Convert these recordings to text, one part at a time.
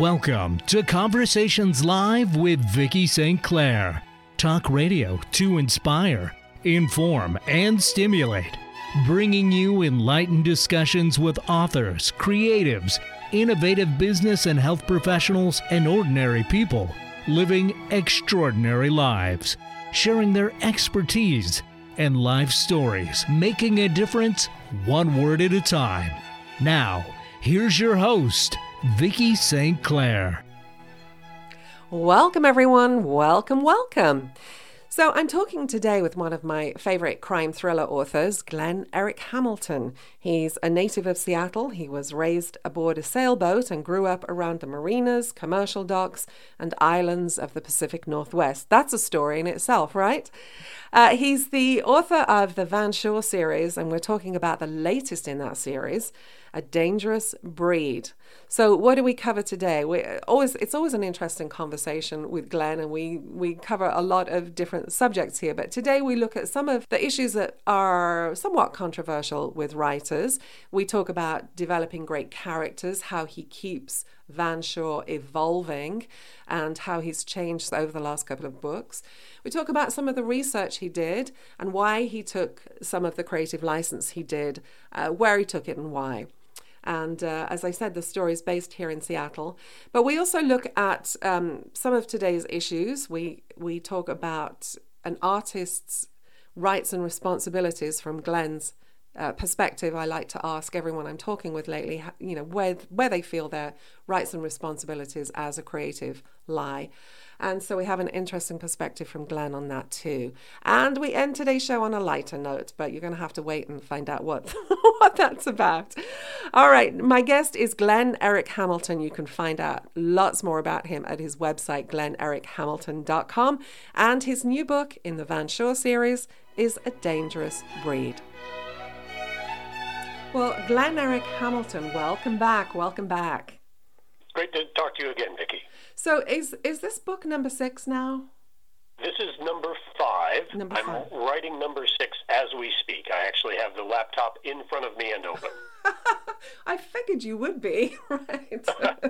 Welcome to Conversations Live with Vicki St. Clair. Talk radio to inspire, inform, and stimulate. Bringing you enlightened discussions with authors, creatives, innovative business and health professionals, and ordinary people living extraordinary lives, sharing their expertise and life stories, making a difference one word at a time. Now, here's your host, Vicki St. Clair. Welcome, everyone. Welcome. So I'm talking today with one of my favorite crime thriller authors, Glenn Eric Hamilton. He's a native of Seattle. He was raised aboard a sailboat and grew up around the marinas, commercial docks, and islands of the Pacific Northwest. That's a story in itself, right? He's the author of the Van Shore series, and we're talking about the latest in that series, A Dangerous Breed. So what do we cover today? It's always an interesting conversation with Glenn, and we cover a lot of different subjects here. But today we look at some of the issues that are somewhat controversial with writers. We talk about developing great characters, how he keeps Van Shore evolving, and how he's changed over the last couple of books. We talk about some of the research he did and why he took some of the creative license he did, where he took it and why. And as I said, the story is based here in Seattle. But we also look at some of today's issues. We talk about an artist's rights and responsibilities from Glenn's perspective. I like to ask everyone I'm talking with lately, where they feel their rights and responsibilities as a creative lie. And so we have an interesting perspective from Glenn on that too. And we end today's show on a lighter note, but you're going to have to wait and find out what that's about. All right, my guest is Glenn Eric Hamilton. You can find out lots more about him at his website, glennerichamilton.com. And his new book in the Van Shore series is A Dangerous Breed. Well, Glenn Eric Hamilton, welcome back. Great to talk to you again, Vicki. So is this book number 6 now? This is number 5. I'm writing number 6 as we speak. I actually have the laptop in front of me and open. I figured you would be, right?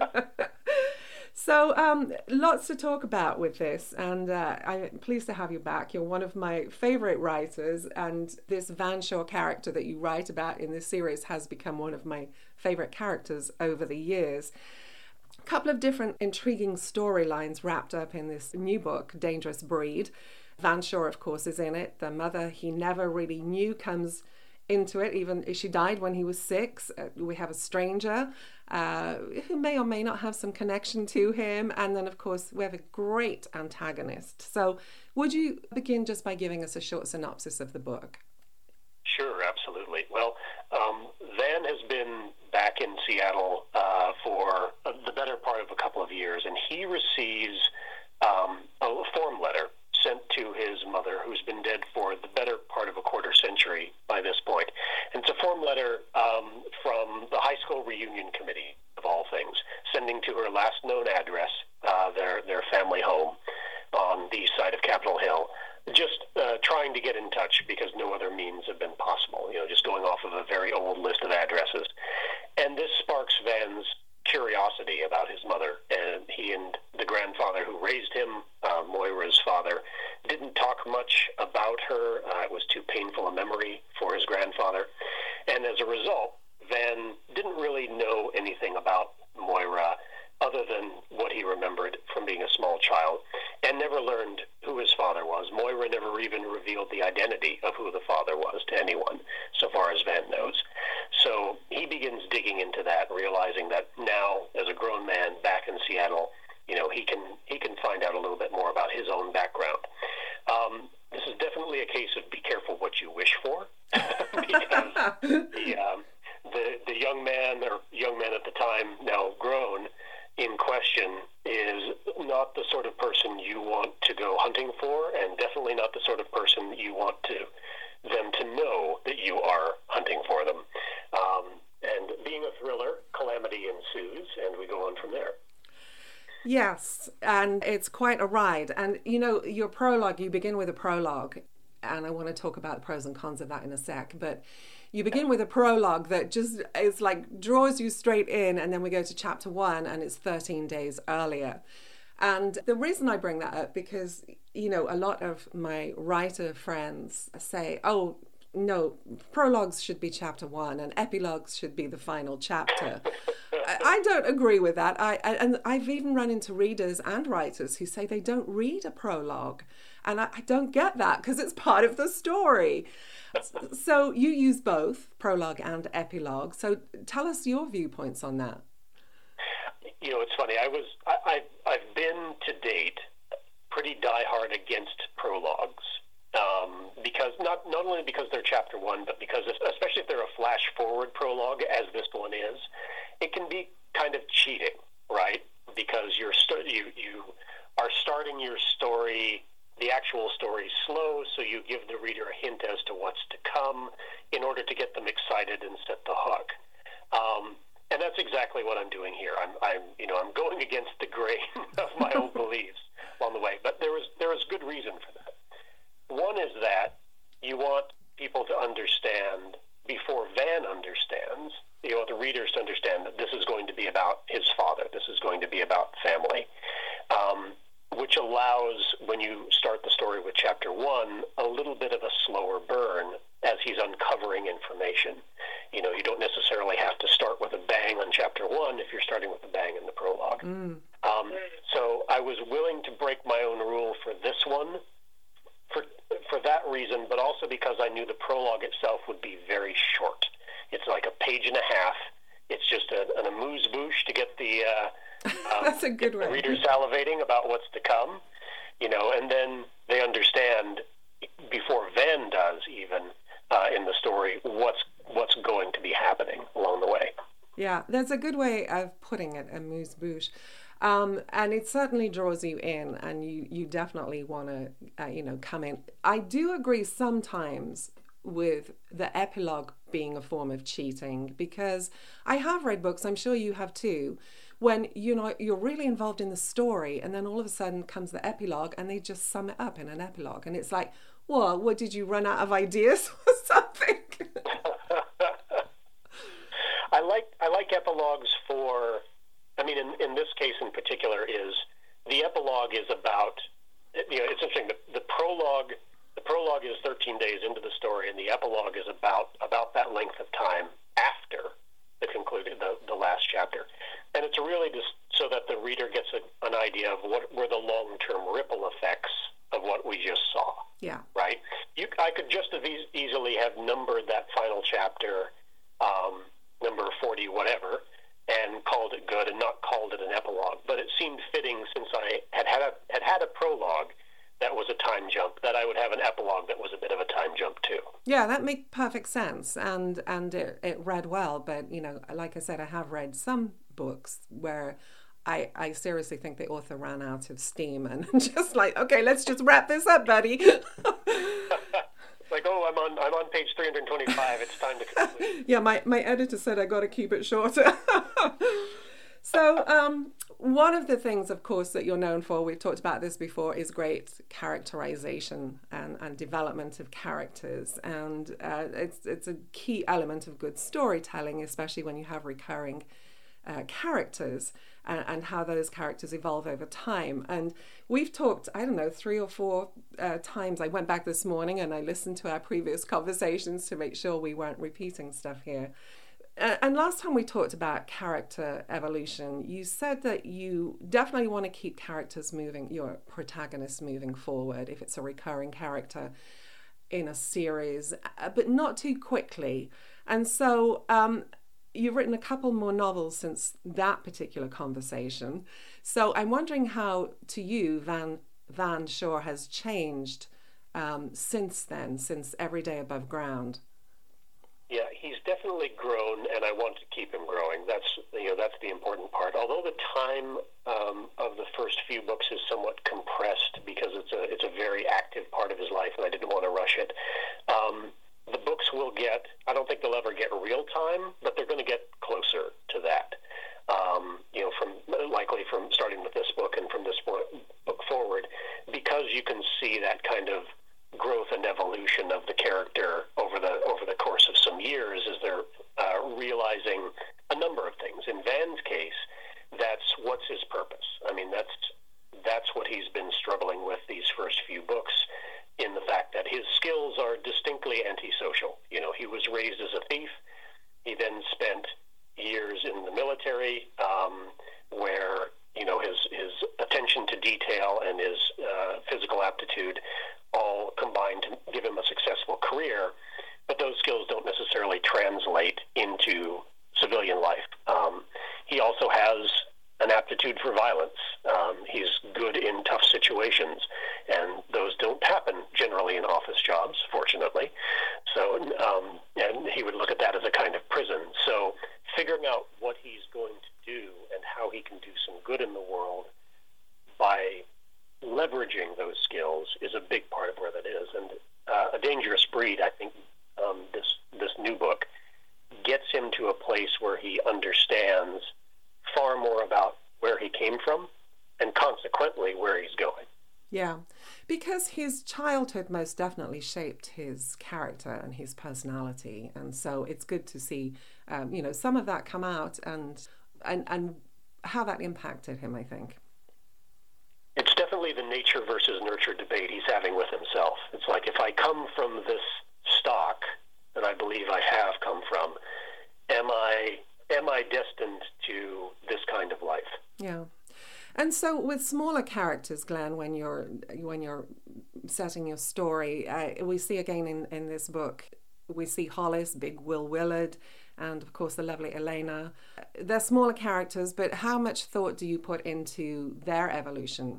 So lots to talk about with this, and I'm pleased to have you back. You're one of my favorite writers, and this Van Shore character that you write about in this series has become one of my favorite characters over the years. A couple of different intriguing storylines wrapped up in this new book, Dangerous Breed. Van Shore, of course, is in it. The mother he never really knew comes into it, even she died when he was 6. We have a stranger who may or may not have some connection to him. And then, of course, we have a great antagonist. So would you begin just by giving us a short synopsis of the book? Sure, absolutely. Well, Van has been back in Seattle for the better part of a couple of years, and he receives a form letter sent to his mother, who's been dead for the better part of a quarter century by this point. And it's a form letter from the high school reunion committee, of all things, sending to her last known address, their family home on the east side of Capitol Hill, just trying to get in touch because no other means have been possible, just going off of a very old list of addresses. And this sparks Van's curiosity about his mother, and he and the grandfather who raised him, Moira's father, didn't talk much about her. It was too painful a memory for his grandfather, and as a result, Van didn't really know anything about Moira other than what he remembered from being a small child, and never learned who his father was. Moira never even revealed the identity of who the father was to anyone, so far as Van knows. So he begins digging into that, realizing that now, as a grown man back in Seattle, he can find out a little bit more about his own background. This is definitely a case of be careful what you wish for, because the young man at the time, now grown, in question is not the sort of person you want to go hunting for, and definitely not the sort of person you want them to know that you are hunting for them. And being a thriller, calamity ensues, and we go on from there. Yes, and it's quite a ride. And, your prologue, you begin with a prologue, and I want to talk about the pros and cons of that in a sec, but you begin with a prologue that just is like draws you straight in, and then we go to chapter 1 and it's 13 days earlier. And the reason I bring that up, because, you know, a lot of my writer friends say, oh, no, prologues should be chapter 1 and epilogues should be the final chapter. I don't agree with that. And I've even run into readers and writers who say they don't read a prologue. And I don't get that, because it's part of the story. So you use both prologue and epilogue. So tell us your viewpoints on that. You know, it's funny. I've been to date pretty diehard against prologues. Because not only because they're chapter 1, but because especially if they're a flash forward prologue, as this one is, it can be kind of cheating, right? Because you are starting your story, the actual story, slow, so you give the reader a hint as to what's to come in order to get them excited and set the hook. And that's exactly what I'm doing here. I'm going against the grain of my own beliefs along the way, but there is good reason for that. One is that you want people to understand, before Van understands, you want the readers to understand that this is going to be about his father. This is going to be about family, which allows, when you start the story with chapter 1, a little bit of a slower burn as he's uncovering information. You know, you don't necessarily have to start with a bang on chapter 1 if you're starting with a bang in the prologue. So I was willing to break my own rule for this one, for that reason, but also because I knew the prologue itself would be very short. It's like a page and a half. It's just an amuse-bouche to get the that's a good way. Readers salivating about what's to come, you know, and then they understand before Van does even in the story what's going to be happening along the way. Yeah, that's a good way of putting it, amuse-bouche. And it certainly draws you in, and you definitely want to, come in. I do agree sometimes with the epilogue being a form of cheating, because I have read books, I'm sure you have too, when, you're really involved in the story, and then all of a sudden comes the epilogue and they just sum it up in an epilogue. And it's like, well, what, did you run out of ideas or something? I like epilogues for... I mean, in this case in particular, is the epilogue is about, it's interesting, the prologue is 13 days into the story, and the epilogue is about that length of time after the concluded, the last chapter. And it's really just so that the reader gets an idea of what were the long-term ripple effects of what we just saw. Yeah. Right? I could just as easily have numbered that final chapter, number 40, whatever, and called it good and not called it an epilogue. But it seemed fitting, since I had a prologue that was a time jump, that I would have an epilogue that was a bit of a time jump too. Yeah, that makes perfect sense, and it read well. But, like I said, I have read some books where I seriously think the author ran out of steam and just like, okay, let's just wrap this up, buddy. Like, oh, I'm on page 325. It's time to conclude. Yeah, my editor said I got to keep it shorter. So one of the things, of course, that you're known for, we've talked about this before, is great characterization and development of characters. And it's a key element of good storytelling, especially when you have recurring characters and how those characters evolve over time. And we've talked, 3 or 4 times. I went back this morning and I listened to our previous conversations to make sure we weren't repeating stuff here. And last time we talked about character evolution, you said that you definitely want to keep characters moving, your protagonists moving forward, if it's a recurring character in a series, but not too quickly. And so you've written a couple more novels since that particular conversation. So I'm wondering how, to you, Van Shore has changed since then, since Every Day Above Ground. Yeah, he's definitely grown, and I want to keep him growing. That's the important part. Although the time of the first few books is somewhat compressed because it's a very active part of his life, and I didn't want to rush it. The books will get, I don't think they'll ever get real time, but they're going to get closer to that. From starting with this book and from this book forward, because you can see that kind of growth and evolution of the character over the course of some years as they're realizing a number of things. In Van's case, that's what's his purpose. I mean, that's what he's been struggling with these first few books, in the fact that his skills are distinctly antisocial. You know, he was raised as a thief. He then spent years in the military, where, you know, his attention to detail and his physical aptitude all combined to give him a successful career, but those skills don't necessarily translate into civilian life. He also has an aptitude for violence. He's good in tough situations, and those don't happen generally in office jobs, fortunately. So, and he would look at that as a kind of prison. So figuring out what he's going to do and how he can do some good in the world by leveraging those skills is a big part of where that is. And A Dangerous Breed, I think, this new book gets him to a place where he understands far more about where he came from and consequently where he's going. Yeah, because his childhood most definitely shaped his character and his personality, and so it's good to see, you know, some of that come out and how that impacted him, I think. It's definitely the nature versus nurture debate he's having with himself. It's like, if I come from this stock that I believe I have come from, am I destined to this kind of life? Yeah. And so with smaller characters, Glenn, when you're setting your story, we see again in this book, we see Hollis, Big Will Willard, and of course the lovely Elena. They're smaller characters, but how much thought do you put into their evolution?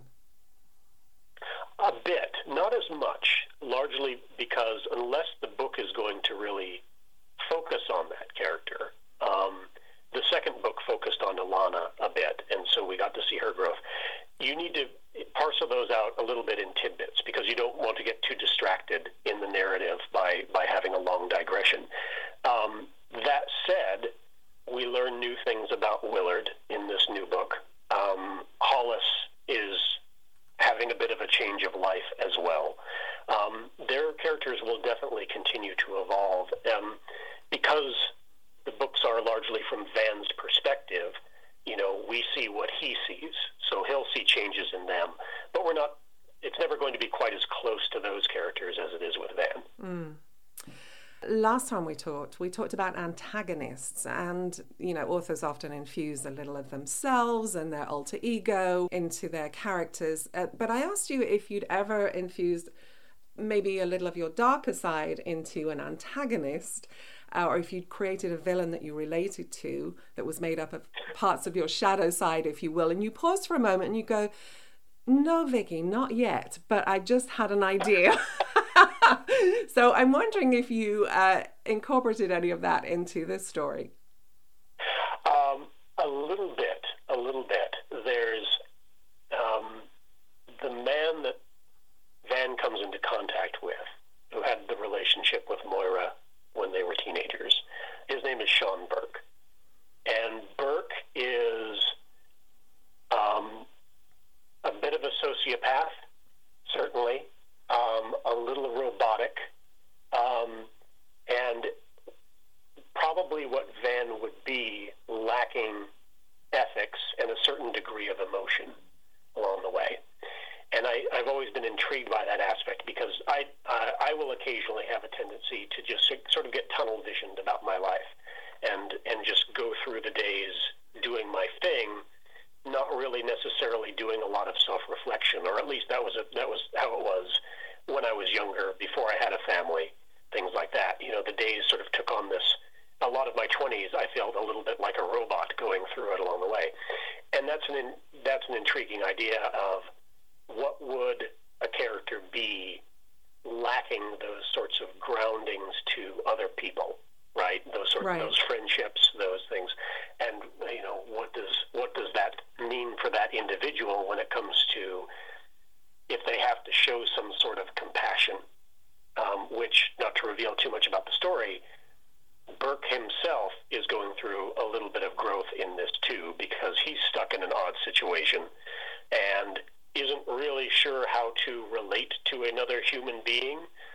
A bit, not as much, largely because unless the book is going to really focus on that character, the second book focused on Ilana a bit, and so we got to see her growth. You need to parcel those out a little bit in tidbits because you don't want to get too distracted in the narrative by having a long digression. That said, we learn new things about Willard in this new book. Hollis is having a bit of a change of life as well. Their characters will definitely continue to evolve because the books are largely from Van's perspective. You know, we see what he sees, so he'll see changes in them, but it's never going to be quite as close to those characters as it is with Van. Last time we talked about antagonists, and, you know, authors often infuse a little of themselves and their alter ego into their characters. But I asked you if you'd ever infused maybe a little of your darker side into an antagonist, or if you'd created a villain that you related to that was made up of parts of your shadow side, if you will. And you pause for a moment and you go, no, Vicky, not yet, but I just had an idea. So I'm wondering if you incorporated any of that into this story. A little bit. There's the man that Van comes into contact with, who had the relationship with Moira when they were teenagers. His name is Sean Burke. And Burke is a bit of a sociopath, certainly, a little robotic, and probably what Van would be, lacking ethics and a certain degree of emotion along the way. And I've always been intrigued by that aspect because I will occasionally have a tendency to just sort of get tunnel visioned about my life and just go through the days doing my thing, not really necessarily doing a lot of self-reflection, or at least that was how it was when I was younger, before I had a family, things like that. You know, the days sort of took on this. A lot of my 20s, I felt a little bit like a robot going through it along the way, and that's an intriguing idea of what would a character be lacking those sorts of groundings to other people, right? Those friendships, those things, and you know, what does that mean for that individual when it comes to if they have to show some sort of compassion, which, not to reveal too much about the story, Burke himself is going through a little bit of growth in this too, because he's stuck in an odd situation and isn't really sure how to relate to another human being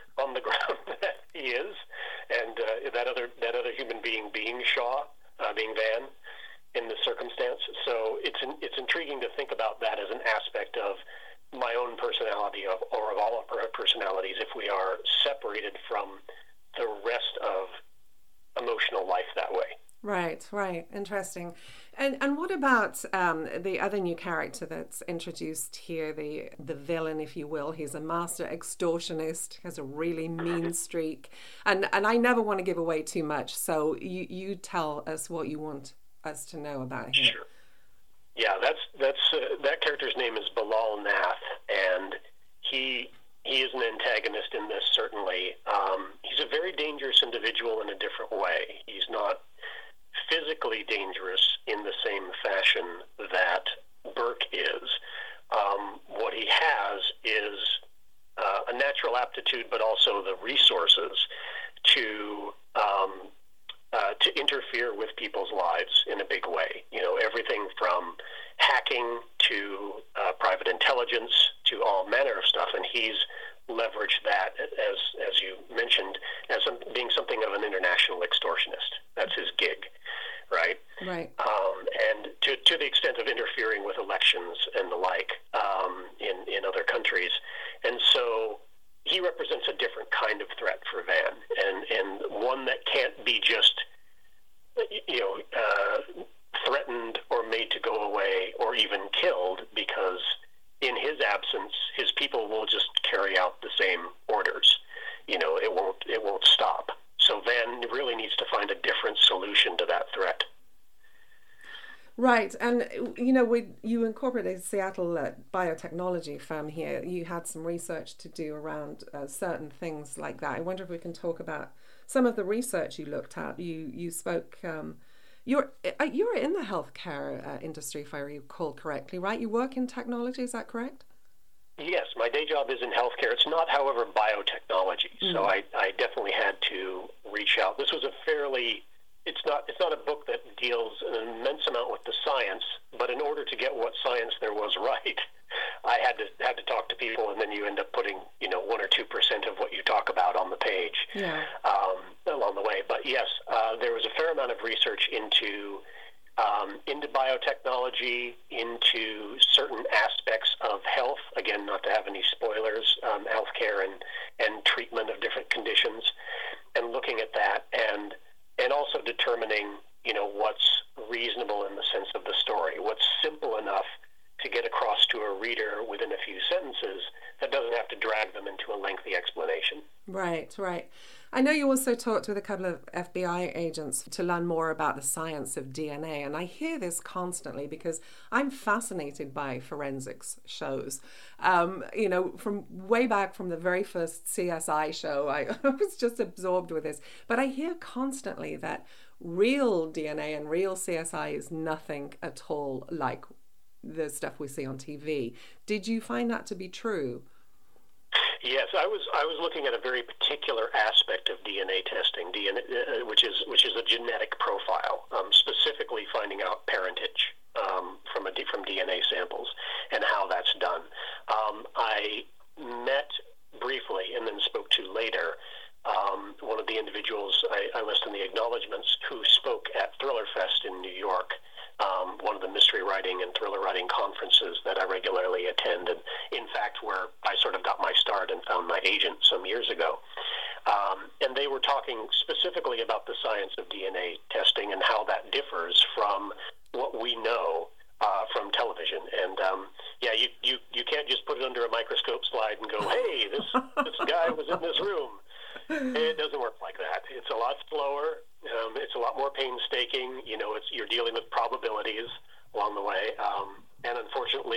on the ground that he is, and that other human being Shaw, being Van, in this circumstance. So it's intriguing to think about that as an aspect of my own personality, or of all of our personalities, if we are separated from the rest of emotional life that way. Right. Interesting. And what about the other new character that's introduced here, the villain, if you will? He's a master extortionist, has a really mean streak. And I never want to give away too much, so you tell us what you want us to know about him. Sure. Yeah, that character's name is Bilal Nath, and he is an antagonist in this, certainly. He's a very dangerous individual in a different way. He's not physically dangerous in the same fashion that Burke is. What he has is a natural aptitude, but also the resources to interfere with people's lives in a big way. Everything from hacking to private intelligence to all manner of stuff, and he's leveraged that, as you mentioned, as being something of an international extortionist. That's his gig, right? Right. And to the extent of interfering with elections and the like in other countries. And so he represents a different kind of threat for Van, and one that can't be just threatened or made to go away or even killed, because in his absence, his people will just carry out the same orders. It won't stop. So Van really needs to find a different solution to that threat. Right, and you incorporated a Seattle biotechnology firm here. You had some research to do around certain things like that. I wonder if we can talk about some of the research you looked at. You spoke. You're in the healthcare industry, if I recall correctly, right? You work in technology, is that correct? Yes, my day job is in healthcare. It's not, however, biotechnology. So I definitely had to reach out. This was it's not a book that deals an immense amount with the science, but in order to get what science there was right, I had to talk to people, and then you end up putting 1 or 2% of what you talk about on the page along the way. But yes, there was a fair amount of research into biotechnology, into certain aspects of health. Again, not to have any spoilers, healthcare and treatment of different conditions, and looking at that, and also determining, what's reasonable in the sense of the story, what's simple enough to get across to a reader within a few sentences that doesn't have to drag them into a lengthy explanation. Right. I know you also talked with a couple of FBI agents to learn more about the science of DNA, and I hear this constantly because I'm fascinated by forensics shows. From way back from the very first CSI show, I was just absorbed with this. But I hear constantly that real DNA and real CSI is nothing at all like the stuff we see on TV. Did you find that to be true? Yes, I was looking at a very particular aspect of DNA testing, which is a genetic profile, specifically finding out parentage from DNA samples and how that's done. I met briefly and then spoke to later one of the individuals I list in the acknowledgments who spoke at Thriller Fest in New York. One of the mystery writing and thriller writing conferences that I regularly attend, and in fact where I sort of got my start and found my agent some years ago. And they were talking specifically about the science of DNA testing and how that differs from what we know from television. And you can't just put it under a microscope slide and go, hey, this guy was in this room. It doesn't work like that. It's a lot slower. It's a lot more painstaking. You're dealing with probabilities along the way, and unfortunately,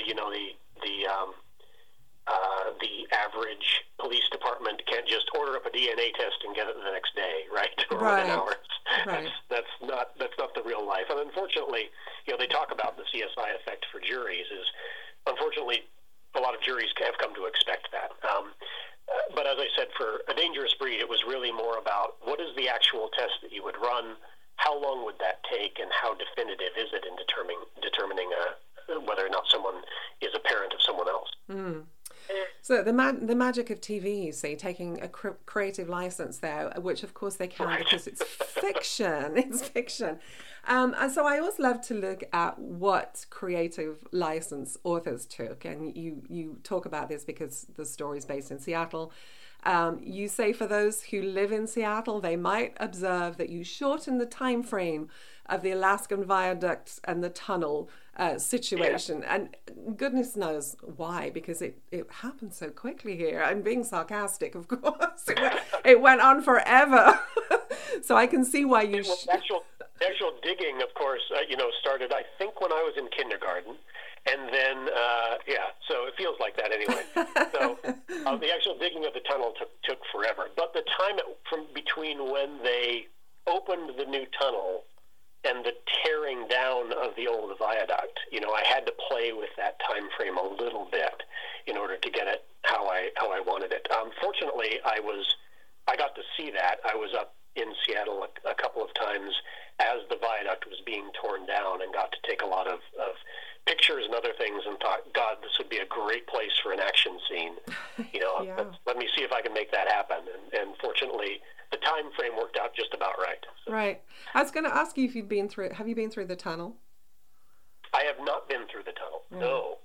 the average police department can't just order up a DNA test and get it the next day, right? Or within hours. Right. That's not the real life. And unfortunately, they talk about the CSI effect for juries. Is unfortunately a lot of juries have come to expect that. But as I said, for A Dangerous Breed, it was really more about what is the actual test that you would run, how long would that take, and how definitive is it in determining whether or not someone is a parent of someone else. Mm. the magic of TV, you see, taking a creative license there, which of course they can because it's fiction. It's fiction. And so I always love to look at what creative license authors took. And you talk about this because the story is based in Seattle. You say for those who live in Seattle, they might observe that you shorten the time frame of the Alaskan Viaduct and the tunnel situation. Yeah. And goodness knows why, because it happened so quickly here. I'm being sarcastic, of course. It went on forever. So I can see why you... The actual digging, of course, started, I think, when I was in kindergarten. And then, so it feels like that anyway. So the actual digging of the tunnel took forever. But the time from between when they opened the new tunnel and the tearing down of the old viaduct, I had to play with that time frame a little bit in order to get it how I wanted it. Fortunately, I got to see that. I was up in Seattle a couple of times as the viaduct was being torn down and got to take a lot of pictures and other things and thought, God, this would be a great place for an action scene. Yeah. Let me see if I can make that happen. And fortunately, the time frame worked out just about right. So. Right. I was going to ask you if have you been through the tunnel? I have not been through the tunnel. No.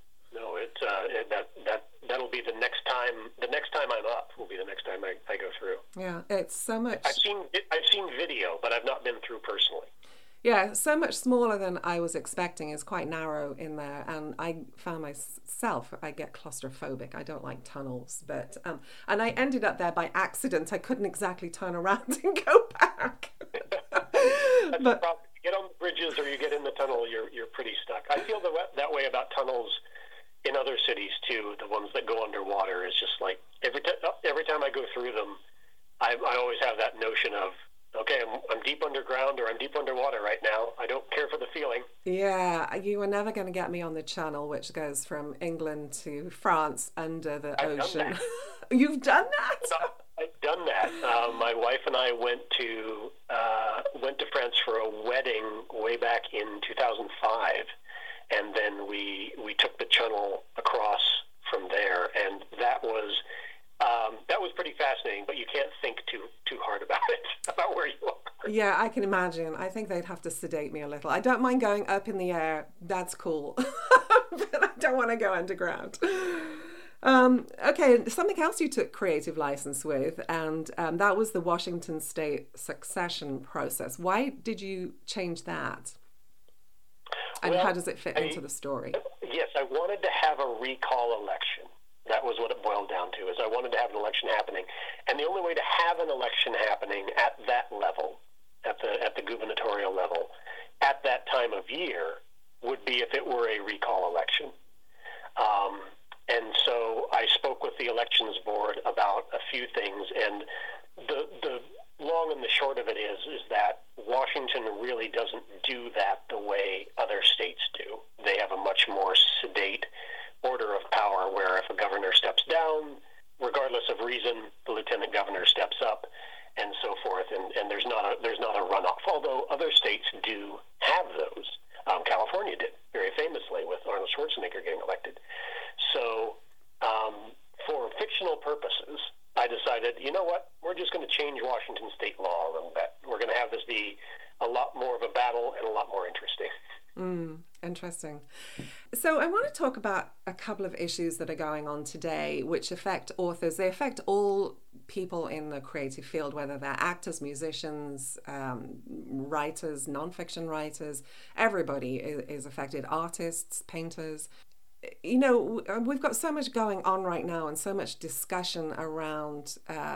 That'll be the next time. The next time I'm up will be the next time I go through. Yeah, it's so much. I've seen video, but I've not been through personally. Yeah, so much smaller than I was expecting. It's quite narrow in there, and I found myself, I get claustrophobic. I don't like tunnels, but and I ended up there by accident. I couldn't exactly turn around and go back. That's the problem. You get on the bridges or you get in the tunnel, you're pretty stuck. I feel that way about tunnels in other cities too. The ones that go underwater is just like every time I go through them, I always have that notion of, okay, I'm deep underground or I'm deep underwater right now. I don't care for the feeling. Yeah, you were never going to get me on the channel, which goes from England to France under the ocean. Done that. You've done that? I've done that. My wife and I went to France for a wedding way back in 2005, and then we took the channel across from there, and that was pretty fascinating. But you can't think too hard about it, about where you are. Yeah, I can imagine. I think they'd have to sedate me a little. I don't mind going up in the air. That's cool. But I don't want to go underground. Okay, something else you took creative license with, and that was the Washington State succession process. Why did you change that? And how does it fit into the story? Yes, I wanted to have a recall election. That was what it boiled down to, is I wanted to have an election happening. And the only way to have an election happening at that level, at the gubernatorial level, at that time of year, would be if it were a recall election. And so I spoke with the elections board about a few things, and the long and the short of it is that Washington really doesn't do that the way other states do. They have a much more sedate order of power, where if a governor steps down, regardless of reason, the lieutenant governor steps up, and so forth. And there's not a runoff. Although other states do have those. California did very famously with Arnold Schwarzenegger getting elected. So, for fictional purposes, I decided, you know what, we're just going to change Washington state law a little bit. We're going to have this be a lot more of a battle and a lot more interesting. Interesting. So I want to talk about a couple of issues that are going on today, which affect authors. They affect all people in the creative field, whether they're actors, musicians, writers, nonfiction writers. Everybody is affected. Artists, painters. You know, we've got so much going on right now and so much discussion around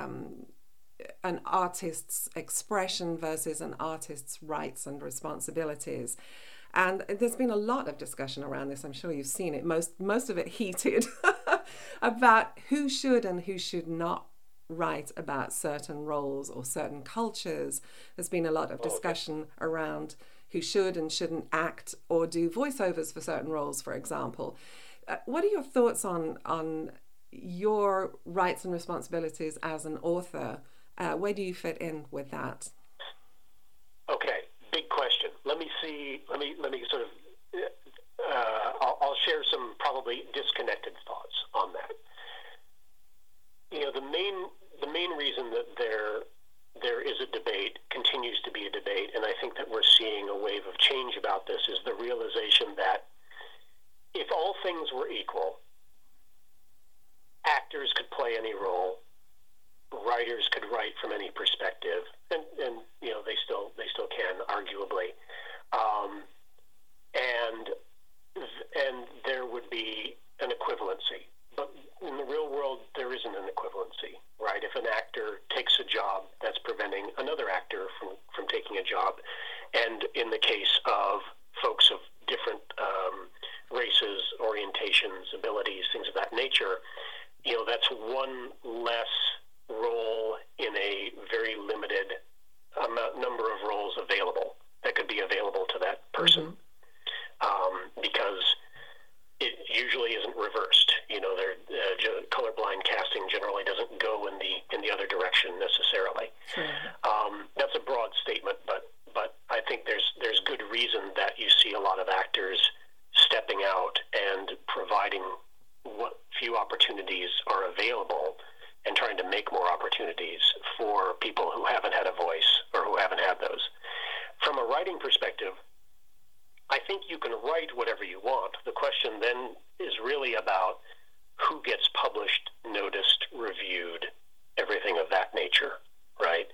an artist's expression versus an artist's rights and responsibilities. And there's been a lot of discussion around this. I'm sure you've seen it, most of it heated, about who should and who should not write about certain roles or certain cultures. There's been a lot of discussion around who should and shouldn't act or do voiceovers for certain roles, for example. What are your thoughts on your rights and responsibilities as an author? Where do you fit in with that? Okay, big question. Let me sort of, I'll share some probably disconnected thoughts on that. the main reason that there is a debate, continues to be a debate, and I think that we're seeing a wave of change about this, is the realization that if all things were equal, actors could play any role, writers could write from any perspective, and they still can, arguably, and there would be an equivalency. But in the real world, there isn't an equivalency, right? If an actor takes a job, that's preventing another actor from taking a job. And in the case of folks of different races, orientations, abilities, things of that nature, that's one less role in a very limited number of roles available that could be available to that person. Because it usually isn't reversed. Colorblind casting generally doesn't go in the other direction necessarily. Sure. That's a broad statement, but I think there's good reason that you see a lot of actors stepping out and providing what few opportunities are available and trying to make more opportunities for people who haven't had a voice or who haven't had those. From a writing perspective, I think you can write whatever you want. The question then is really about who gets published, noticed, reviewed, everything of that nature, right?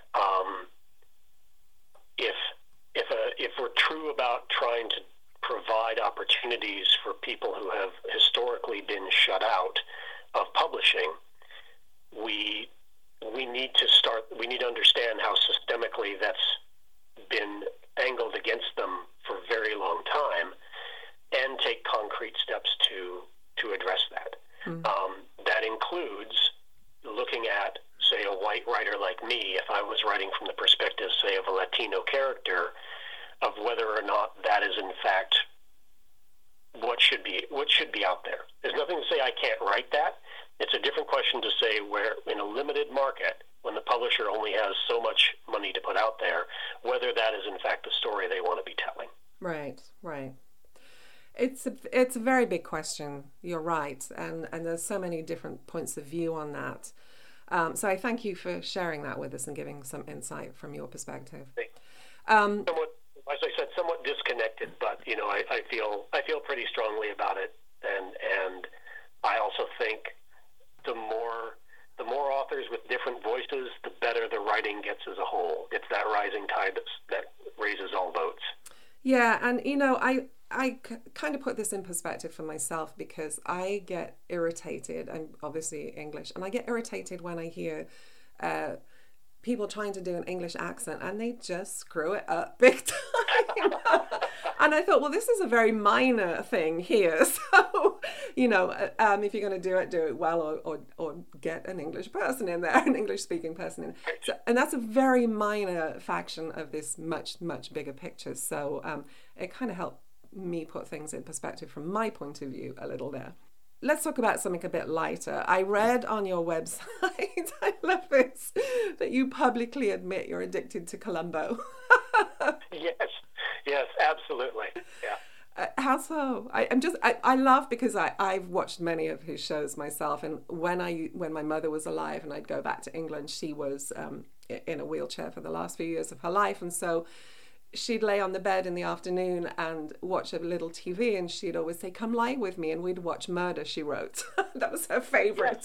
If we're true about trying to provide opportunities for people who have historically been shut out of publishing, we need to understand how systemically that's been angled against them for a very long time, and take concrete steps to address that. That includes looking at, say, a white writer like me, if I was writing from the perspective, say, of a Latino character, of whether or not that is in fact what should be out there. There's nothing to say I can't write that. It's a different question to say where in a limited market, when the publisher only has so much money to put out there, whether that is in fact the story they want to be telling. Right. It's a very big question. You're right, and there's so many different points of view on that. So I thank you for sharing that with us and giving some insight from your perspective. Somewhat, as I said, somewhat disconnected, but I feel pretty strongly about it, and I also think the more authors with different voices, the better the writing gets as a whole. It's that rising tide that raises all boats. Yeah, and I kind of put this in perspective for myself, because I get irritated. I'm obviously English, and I get irritated when I hear people trying to do an English accent and they just screw it up big time. And I thought, well, this is a very minor thing here. So, if you're going to do it well, or get an English person in there, an English speaking person in. So, and that's a very minor faction of this much, much bigger picture. So it kind of helped me put things in perspective from my point of view a little there. Let's talk about something a bit lighter. I read on your website, I love this, that you publicly admit you're addicted to Columbo. Yes, absolutely. Yeah. How so? I laugh because I've watched many of his shows myself, and when my mother was alive and I'd go back to England, she was in a wheelchair for the last few years of her life, and so she'd lay on the bed in the afternoon and watch a little TV, and she'd always say, "Come lie with me," and we'd watch Murder, She Wrote. That was her favorite.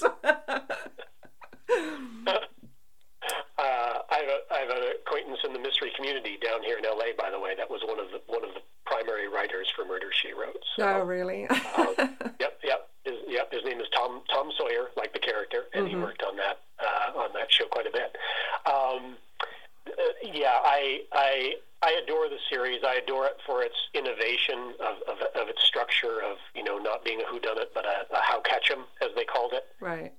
I have an acquaintance in the mystery community down here in LA, by the way, that was one of the primary writers for Murder, She Wrote. So, oh, really? Yep. His name is Tom Sawyer, like the character, and he worked on that show quite a bit. I adore the series. I adore it for its innovation of its structure of not being a whodunit but a how catch 'em, as they called it. Right.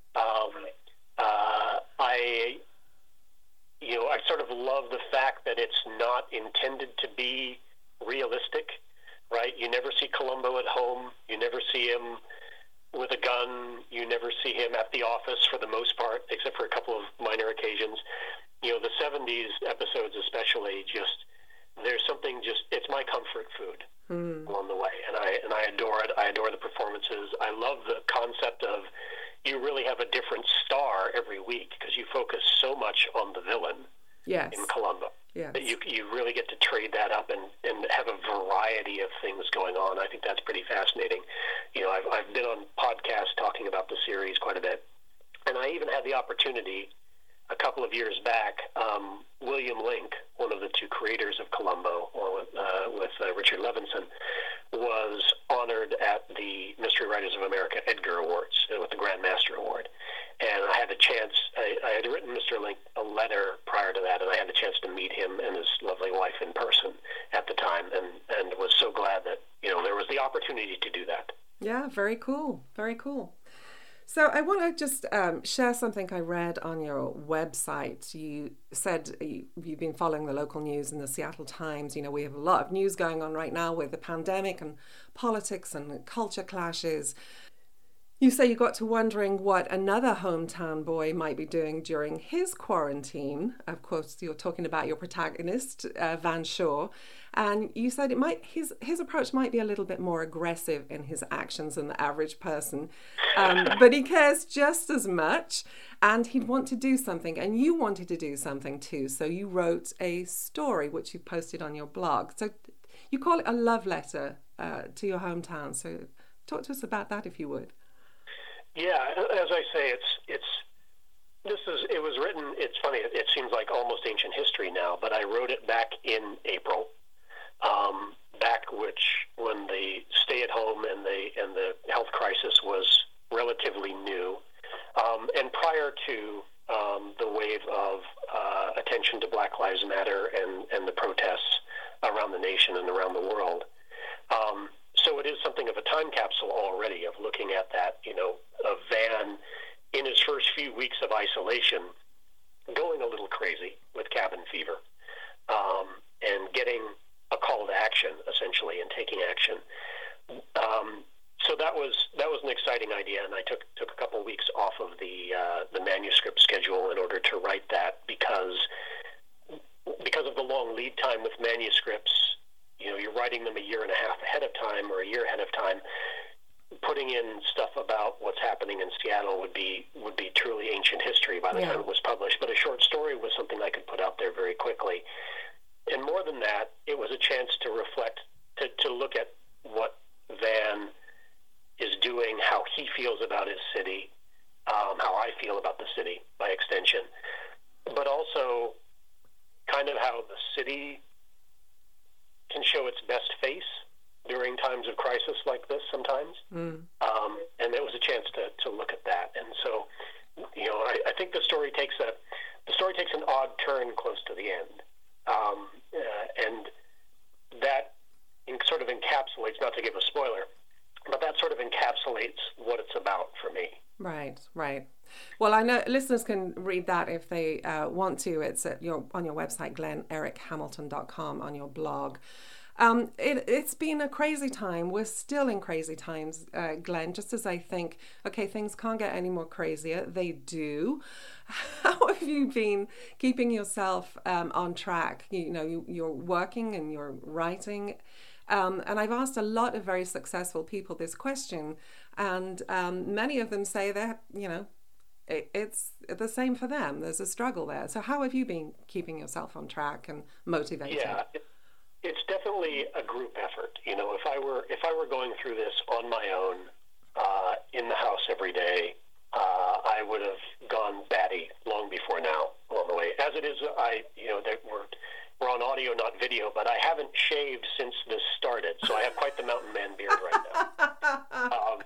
I sort of love the fact that it's not intended to be realistic, right? You never see Columbo at home. You never see him with a gun. You never see him at the office for the most part, except for a couple of minor occasions. The 70s episodes especially, there's something it's my comfort food along the way, and I adore it. I adore the performances. I love the concept of you really have a different star every week because you focus so much on the villain in Columbo. Yes. That you really get to trade that up and have a variety of things going on. I think that's pretty fascinating. I've been on podcasts talking about the series quite a bit, and I even had the opportunity a couple of years back. William Link, one of the two creators of Columbo, with Richard Levinson, was honored at the Mystery Writers of America Edgar Awards with the Grand Master Award. And I had the chance, I had written Mr. Link a letter prior to that, and I had the chance to meet him and his lovely wife in person at the time, and was so glad that, there was the opportunity to do that. Yeah, very cool. Very cool. So I want to just share something I read on your website. You said you've been following the local news in the Seattle Times. We have a lot of news going on right now with the pandemic and politics and culture clashes. You say you got to wondering what another hometown boy might be doing during his quarantine. Of course, you're talking about your protagonist, Van Shaw. And you said his approach might be a little bit more aggressive in his actions than the average person. But he cares just as much, and he'd want to do something. And you wanted to do something too. So you wrote a story, which you posted on your blog. So you call it a love letter to your hometown. So talk to us about that, if you would. Yeah, as I say, it was written. It's funny. It seems like almost ancient history now, but I wrote it back in April, when the stay-at-home and the health crisis was relatively new, and prior to the wave of attention to Black Lives Matter and the protests around the nation and around the world. So it is something of a time capsule already of looking at that, of Van in his first few weeks of isolation going a little crazy with cabin fever, and getting a call to action, essentially, and taking action. So that was an exciting idea, and I took a couple of weeks off of the manuscript schedule in order to write that because of the long lead time with manuscripts. You're writing them a year and a half ahead of time or a year ahead of time. Putting in stuff about what's happening in Seattle would be truly ancient history by the time it was published. But a short story was something I could put out there very quickly. And more than that, it was a chance to reflect, to look at what Van is doing, how he feels about his city, how I feel about the city by extension, but also kind of how the city can show its best face during times of crisis like this sometimes. And it was a chance to look at that. And so, I think the story takes an odd turn close to the end. And that sort of encapsulates, not to give a spoiler, but that sort of encapsulates what it's about for me. Right. Well, I know listeners can read that if they want to. It's on your website, glenerickhamilton.com, on your blog. It's been a crazy time. We're still in crazy times, Glenn, just as I think, okay, things can't get any more crazier. They do. How have you been keeping yourself on track? You're working and you're writing. And I've asked a lot of very successful people this question, and many of them say that, it's the same for them. There's a struggle there. So how have you been keeping yourself on track and motivated? Yeah, it's definitely a group effort. If I were going through this on my own, in the house every day, I would have gone batty long before now along the way. As it is, we're on audio, not video, but I haven't shaved since this started, so I have quite the mountain man beard right now.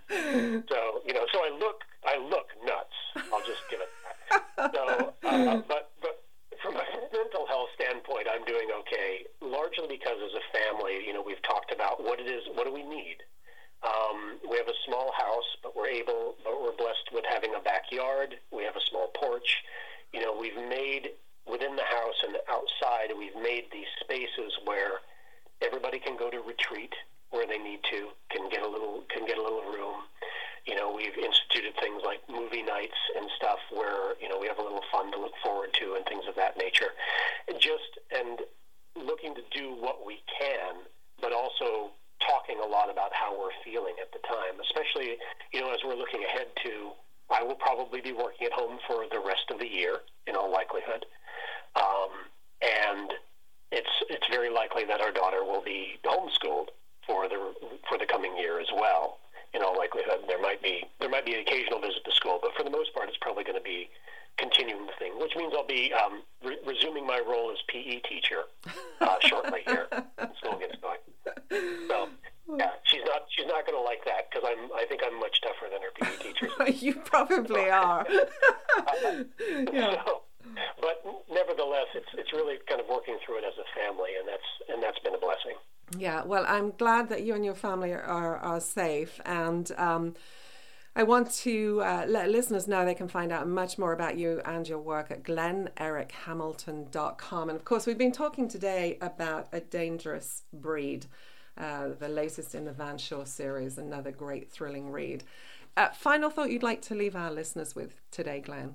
So I look nuts. I'll just give it that. So, but from a mental health standpoint, I'm doing okay, largely because as a family, we've talked about what do we need. We have a small house, but we're blessed with having a backyard. We have a small porch. We've made, within the house and outside, we've made these spaces where everybody can go to retreat where they need to, can get a little room. We've instituted things like movie nights and stuff where, we have a little fun to look forward to and things of that nature. And looking to do what we can, but also talking a lot about how we're feeling at the time, especially, as we're looking ahead to, I will probably be working at home for the rest of the year, in all likelihood. And it's very likely that our daughter will be homeschooled for the coming year as well. In all likelihood, there might be an occasional visit to school, but for the most part, it's probably going to be continuing the thing, which means I'll be resuming my role as PE teacher shortly here when school gets going. So, yeah, she's not going to like that because I think I'm much tougher than her PE teachers. You probably are. Yeah. So, but nevertheless, it's really kind of working through it as a family, and that's been a blessing. Yeah, well, I'm glad that you and your family are safe, and I want to let listeners know they can find out much more about you and your work at glennerichamilton.com. And of course, we've been talking today about A Dangerous Breed, the latest in the Van Shaw series, another great thrilling read. Final thought you'd like to leave our listeners with today, Glenn?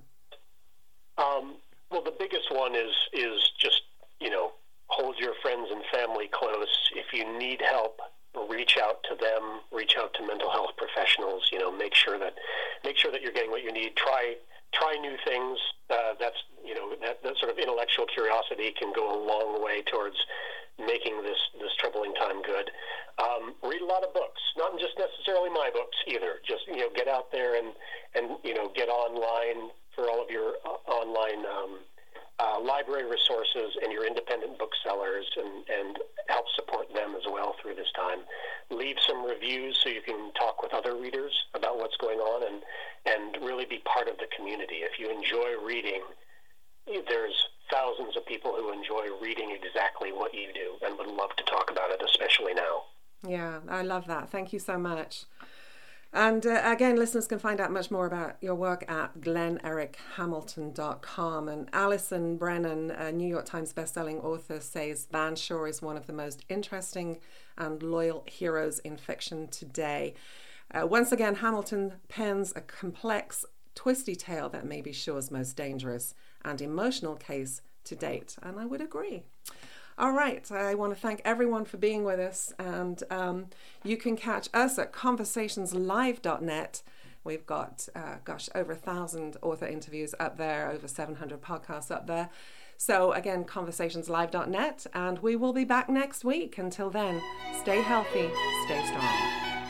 Well, the biggest one is just, hold your friends and family close. If you need help, reach out to them, reach out to mental health professionals, make sure that you're getting what you need. Try new things. That sort of intellectual curiosity can go a long way towards making this troubling time good. Read a lot of books, not just necessarily my books either. Just, get out there and get online for all of your online library resources and your independent booksellers, and help support them as well through this time. Leave some reviews so you can talk with other readers about what's going on, and really be part of the community. If you enjoy reading, there's thousands of people who enjoy reading exactly what you do and would love to talk about it, especially now. Yeah, I love that. Thank you so much. And again, listeners can find out much more about your work at glennerichamilton.com. And Alison Brennan, a New York Times bestselling author, says Van Shaw is one of the most interesting and loyal heroes in fiction today. Once again, Hamilton pens a complex, twisty tale that may be Shaw's most dangerous and emotional case to date. And I would agree. All right, I want to thank everyone for being with us, and you can catch us at conversationslive.net. We've got, over 1,000 author interviews up there, over 700 podcasts up there. So again, conversationslive.net, and we will be back next week. Until then, stay healthy, stay strong.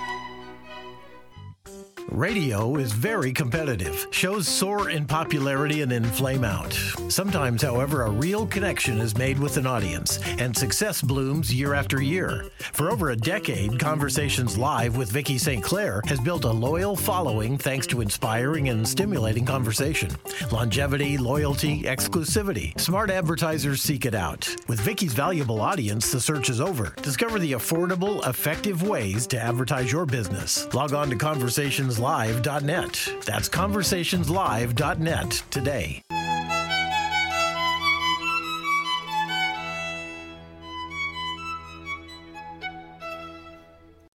Radio is very competitive. Shows soar in popularity and then flame out. Sometimes, however, a real connection is made with an audience, and success blooms year after year. For over a decade, Conversations Live with Vicki St. Clair has built a loyal following thanks to inspiring and stimulating conversation. Longevity, loyalty, exclusivity. Smart advertisers seek it out. With Vicki's valuable audience, the search is over. Discover the affordable, effective ways to advertise your business. Log on to conversationslive.net. That's conversationslive.net today.